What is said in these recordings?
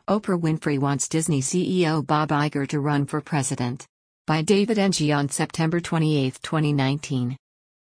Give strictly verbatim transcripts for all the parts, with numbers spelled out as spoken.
Oprah Winfrey wants Disney C E O Bob Iger to run for president. By David Ng on September twenty-eighth, twenty nineteen.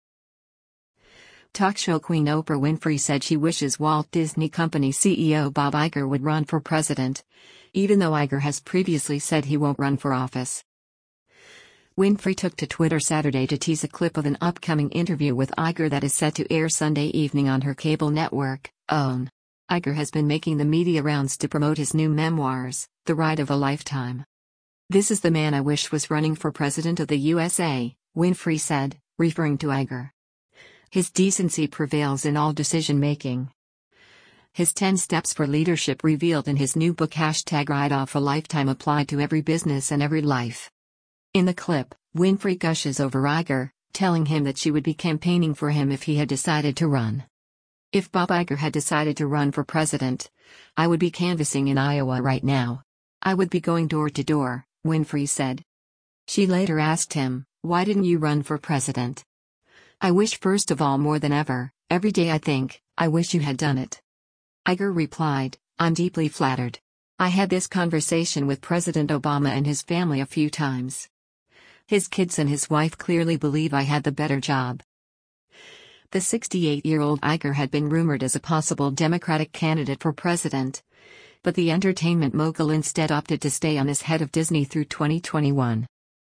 Talk show queen Oprah Winfrey said she wishes Walt Disney Company C E O Bob Iger would run for president, even though Iger has previously said he won't run for office. Winfrey took to Twitter Saturday to tease a clip of an upcoming interview with Iger that is set to air Sunday evening on her cable network, OWN. Iger has been making the media rounds to promote his new memoirs, The Ride of a Lifetime. "This is the man I wish was running for president of the U S A," Winfrey said, referring to Iger. "His decency prevails in all decision-making. His ten steps for leadership revealed in his new book hashtag Ride of a Lifetime applied to every business and every life." In the clip, Winfrey gushes over Iger, telling him that she would be campaigning for him if he had decided to run. "If Bob Iger had decided to run for president, I would be canvassing in Iowa right now. I would be going door to door," Winfrey said. She later asked him, "Why didn't you run for president?" "I wish first of all more than ever, every day I think, I wish you had done it." Iger replied, "I'm deeply flattered. I had this conversation with President Obama and his family a few times. His kids and his wife clearly believe I had the better job." The sixty-eight-year-old Iger had been rumored as a possible Democratic candidate for president, but the entertainment mogul instead opted to stay on as head of Disney through twenty twenty-one.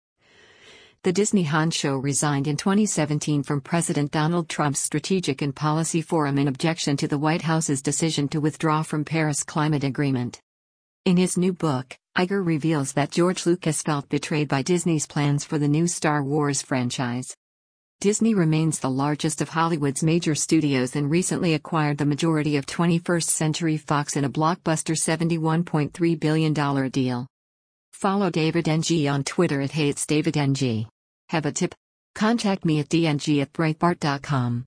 The Disney honcho resigned in twenty seventeen from President Donald Trump's Strategic and Policy Forum in objection to the White House's decision to withdraw from Paris Climate Agreement. In his new book, Iger reveals that George Lucas felt betrayed by Disney's plans for the new Star Wars franchise. Disney remains the largest of Hollywood's major studios and recently acquired the majority of twenty-first Century Fox in a blockbuster seventy-one point three billion dollars deal. Follow David Ng on Twitter at Hey It's David Ng. Have a tip? Contact me at d n g at breitbart dot com.